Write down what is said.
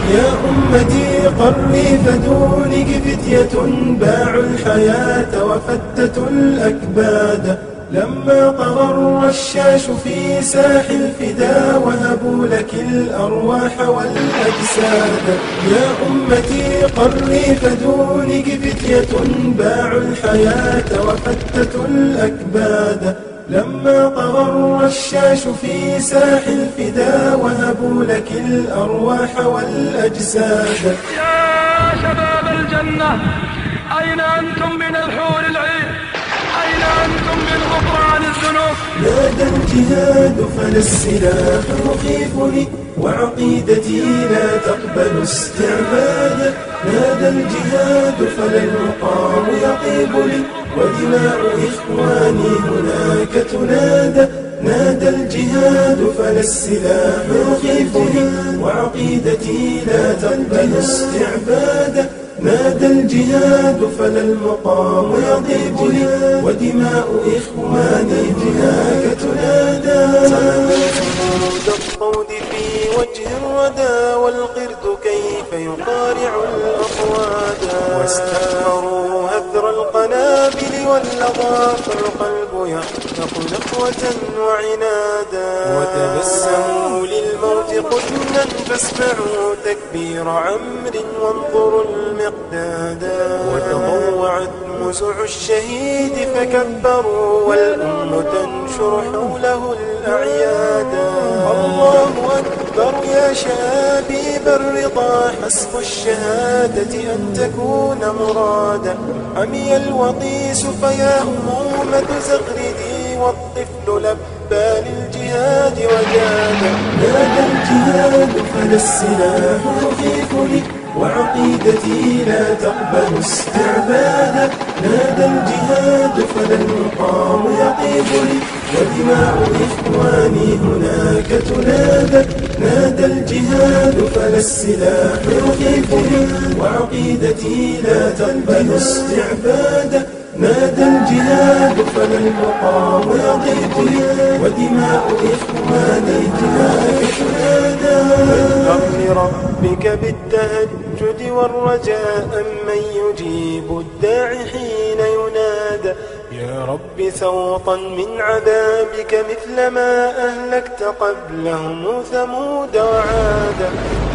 يا أمتي قري فدونك فتية باعوا الحياة وفتتوا الأكباد، لما طغى الرشاش في ساح الفدا وهبوا لك الأرواح والأجساد. يا أمتي قري فدونك فتية باعوا الحياة وفتتوا الأكباد، لما طغى الرشاش في ساح الفدا وهبوا لك الأرواح والأجساد. يا شباب الجنة أين أنتم من الحور العين؟ أين أنتم من غفران الذنوب؟ نادى الجهاد فلا السلاح يخيفني وعقيدتي لا تقبل استعبادا. نادى الجهاد فلا المقام يطيبني ودماء إخواني هناك تنادى. نادى الجهاد فلا السلاح يخيفني وعقيدتي لا تقبل استعبادا. نادى الجهاد فلا المقام يطيبني ودماء إخواني هناك تنادى. صمود الطود في وجه الردى والقرد كيف يقارع الأصوادا، واستكبروا هذر القنابل واللظى فالقلب يخنق نخوة وعنادا. وتبسموا للموت قدما فاسمعوا تكبير عمرو وانظروا المقدادا. وتضوعت مسع الشهيد فكبروا والأم تنشر حوله الأعيادا. الله أكبر يا شبيب الرضا حسب الشهادة أن تكون مرادا. عمي الوطيس فيا أمومة زغردي والطفل لبى للجهاد وجادا. نادى الجهاد فلا السلاح يخيفني وعقيدتي لا تقبل استعبادا. نادى الجهاد فلا المقام يطيبني ودماء إخواني هناك تنادى. نادى الجهاد فلا السلاح يخيفني وعقيدتي لا تقبل استعبادا. نادى الجهاد فلا المقام يطيبني ودماء إخواني هناك تنادى. من ربك بالتهجد والرجاء من يجيب الداعي حين ينادى. يا رب سوطا من عذابك مثل ما أهلكت قبلهم ثمود وعادا.